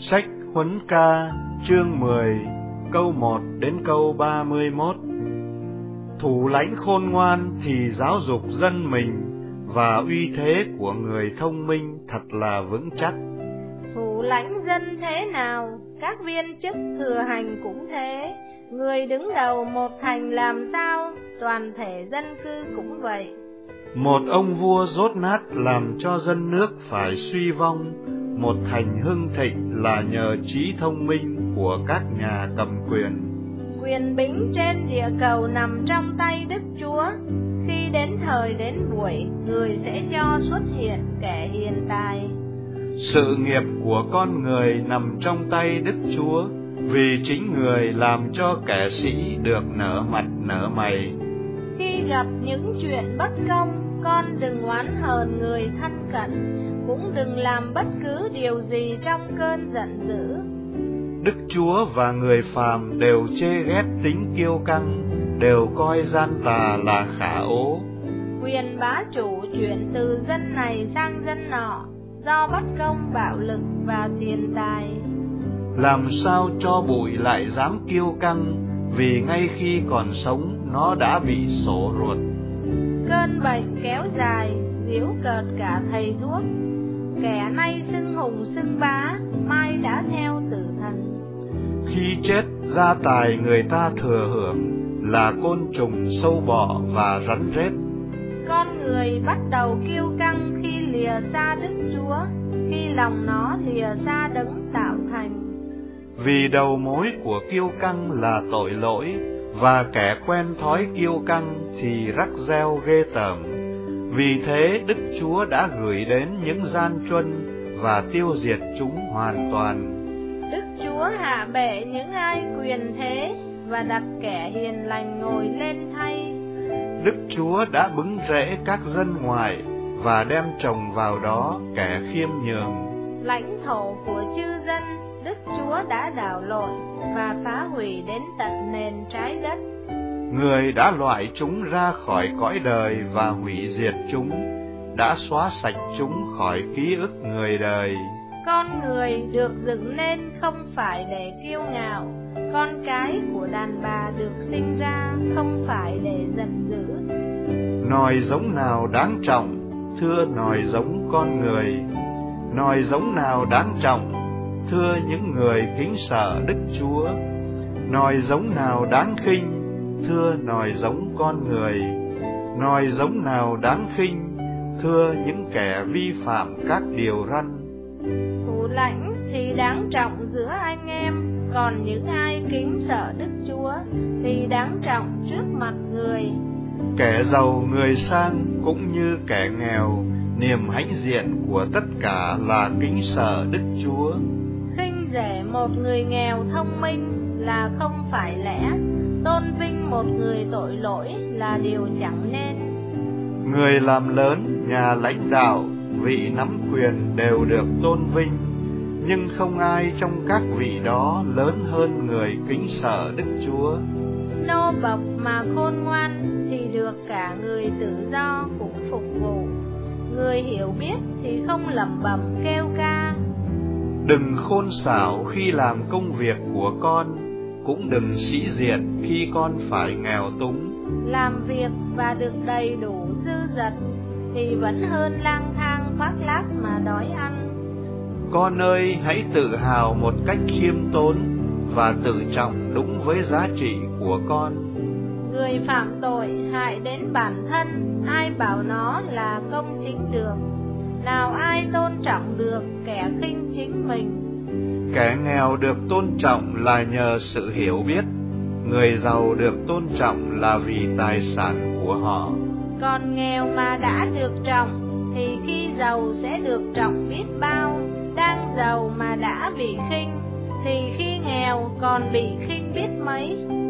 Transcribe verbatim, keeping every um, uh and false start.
Sách Huấn Ca chương mười câu một đến câu ba mươi mốt. Thủ lãnh khôn ngoan thì giáo dục dân mình, và uy thế của người thông minh thật là vững chắc. Thủ lãnh dân thế nào, các viên chức thừa hành cũng thế. Người đứng đầu một thành làm sao, toàn thể dân cư cũng vậy. Một ông vua dốt nát làm cho dân nước phải suy vong. Một thành hưng thịnh là nhờ trí thông minh của các nhà cầm quyền. Quyền bính trên địa cầu nằm trong tay Đức Chúa. Khi đến thời đến buổi, người sẽ cho xuất hiện kẻ hiền tài. Sự nghiệp của con người nằm trong tay Đức Chúa, vì chính người làm cho kẻ sĩ được nở mặt nở mày. Khi gặp những chuyện bất công, con đừng oán hờn người thân cận, cũng đừng làm bất cứ điều gì trong cơn giận dữ. Đức Chúa và người phàm đều chê ghét tính kiêu căng, đều coi gian tà là khả ố. Quyền bá chủ chuyển từ dân này sang dân nọ, do bất công bạo lực và tiền tài. Làm sao cho bụi lại dám kiêu căng, vì ngay khi còn sống nó đã bị sổ ruột. Cơn bệnh kéo dài, giễu cợt cả thầy thuốc. Kẻ nay xưng hùng xưng bá, mai đã theo tử thần. Khi chết, gia tài người ta thừa hưởng là côn trùng, sâu bọ và rắn rết. Con người bắt đầu kiêu căng khi lìa xa Đức Chúa, khi lòng nó lìa xa đấng tạo thành. Vì đầu mối của kiêu căng là tội lỗi, và kẻ quen thói kiêu căng thì rắc reo ghê tởm. Vì thế Đức Chúa đã gửi đến những gian truân và tiêu diệt chúng hoàn toàn. Đức Chúa hạ bệ những ai quyền thế, và đặt kẻ hiền lành ngồi lên thay. Đức Chúa đã bứng rễ các dân ngoại, và đem trồng vào đó kẻ khiêm nhường. Lãnh thổ của chư dân, Đức Chúa đã đảo lộn và phá hủy đến tận nền trái đất. Người đã loại chúng ra khỏi cõi đời và hủy diệt chúng, đã xóa sạch chúng khỏi ký ức người đời. Con người được dựng nên không phải để kiêu ngạo, con cái của đàn bà được sinh ra không phải để giận dữ. Nòi giống nào đáng trọng, thưa nòi giống con người. Nòi giống nào đáng trọng, thưa những người kính sợ Đức Chúa. Nòi giống nào đáng khinh, thưa nòi giống con người. Nòi giống nào đáng khinh, thưa những kẻ vi phạm các điều răn. Thủ lãnh thì đáng trọng giữa anh em, còn những ai kính sợ Đức Chúa thì đáng trọng trước mặt người. Kẻ giàu người sang cũng như kẻ nghèo, niềm hãnh diện của tất cả là kính sợ Đức Chúa. Khinh rẻ một người nghèo thông minh là không phải lẽ, tôn vinh một người tội lỗi là điều chẳng nên. Người làm lớn, nhà lãnh đạo, vị nắm quyền đều được tôn vinh, nhưng không ai trong các vị đó lớn hơn người kính sợ Đức Chúa. Nô bộc mà khôn ngoan thì được cả người tự do cũng phục vụ. Người hiểu biết thì không lẩm bẩm kêu ca. Đừng khôn xảo khi làm công việc của con, cũng đừng sĩ diện khi con phải nghèo túng. Làm việc và được đầy đủ dư dật thì vẫn hơn lang thang khoác lác mà đói ăn. Con ơi, hãy tự hào một cách khiêm tốn và tự trọng đúng với giá trị của con. Người phạm tội hại đến bản thân, ai bảo nó là công chính được? Nào ai tôn trọng được kẻ khinh chính mình? Kẻ nghèo được tôn trọng là nhờ sự hiểu biết, người giàu được tôn trọng là vì tài sản của họ. Còn nghèo mà đã được trọng thì khi giàu sẽ được trọng biết bao. Đang giàu mà đã bị khinh thì khi nghèo còn bị khinh biết mấy.